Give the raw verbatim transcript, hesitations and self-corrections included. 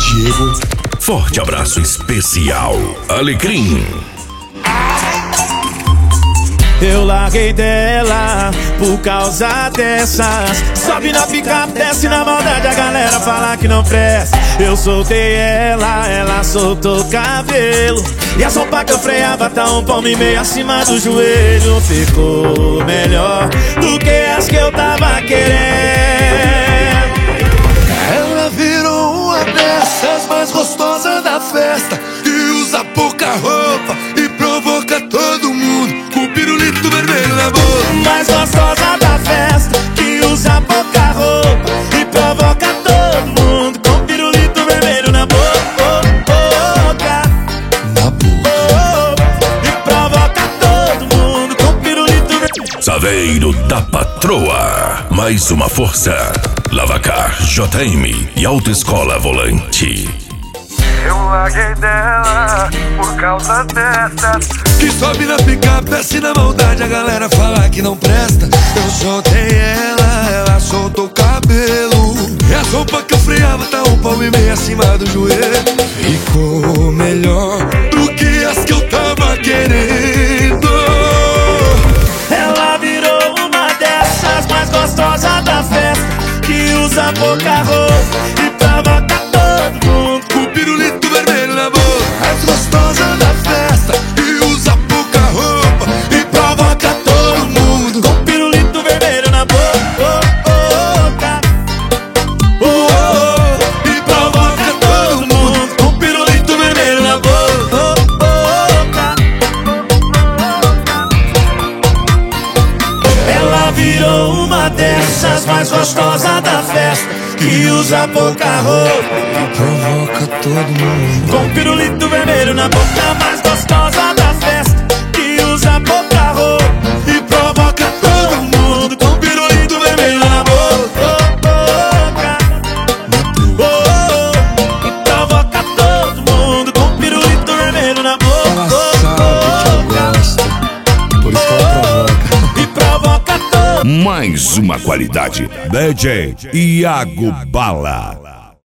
Diego. Forte abraço especial, Alecrim. Eu larguei dela por causa dessas. Sobe na picape, desce na maldade, a galera fala que não presta. Eu soltei ela, ela soltou o cabelo. E a sopa que eu freava tá um palmo e meio acima do joelho. Ficou melhor do que as que eu tava querendo. Ela virou uma dessas mais gostosas da festa, que usa pouca roupa e provoca todo mundo com pirulito vermelho na boca. Mais gostosa da festa, que usa pouca roupa e provoca todo mundo com pirulito vermelho na boca. Na boca. E provoca todo mundo com pirulito vermelho. Saveiro da Patroa. Mais uma força. Lavacar, J M e Autoescola Volante. Eu larguei dela por causa dessas, que sobe na picape, desce na maldade, a galera fala que não presta. Eu soltei ela, ela soltou o cabelo. E a roupa que eu freava tá um palmo e meio acima do joelho. Ficou melhor do que as que eu tava querendo. Ela virou uma dessas mais gostosas da festa, que usa pouca roupa e provoca todo mundo com pirulito vermelho na boca. Mais gostosa da festa, que usa pouca roupa e provoca todo mundo com pirulito vermelho na boca. Oh, oh, e provoca todo mundo com pirulito vermelho na boca. Ela virou uma dessas mais gostosas da festa, que usa pouca roupa e provoca todo mundo com pirulito vermelho na boca. Mais gostosa da festa, que usa pouca roupa e provoca todo mundo com pirulito vermelho na boca. Oh, oh, e provoca todo mundo com pirulito vermelho na boca. Ela sabe que eu gosto, por isso que ela provoca. E provoca todo. Mais uma qualidade. D J Iago Bala.